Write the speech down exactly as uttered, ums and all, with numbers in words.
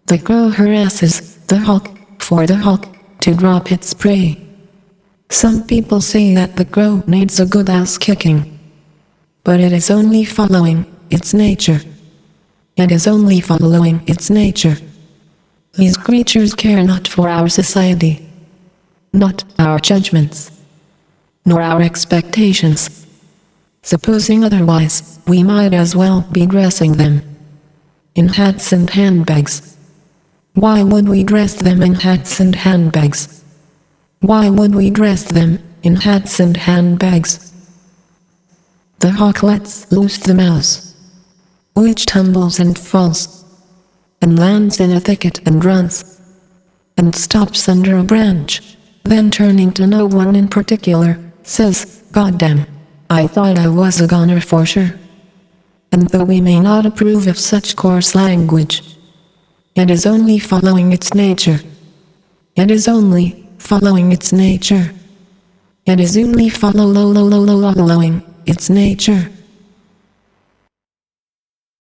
The crow harasses the hawk, for the hawk to drop its prey. Some people say that the crow needs a good ass kicking. But it is only following its nature. It is only following its nature. These creatures care not for our society, not our judgments, nor our expectations. Supposing otherwise, we might as well be dressing them in hats and handbags. Why would we dress them in hats and handbags? Why would we dress them in hats and handbags? The hawk lets loose the mouse, which tumbles and falls, and lands in a thicket and runs, and stops under a branch, then turning to no one in particular, says, "Goddamn, I thought I was a goner for sure." And though we may not approve of such coarse language, it is only following its nature. It is only following its nature. It is only follow lo lo lo lo following its nature.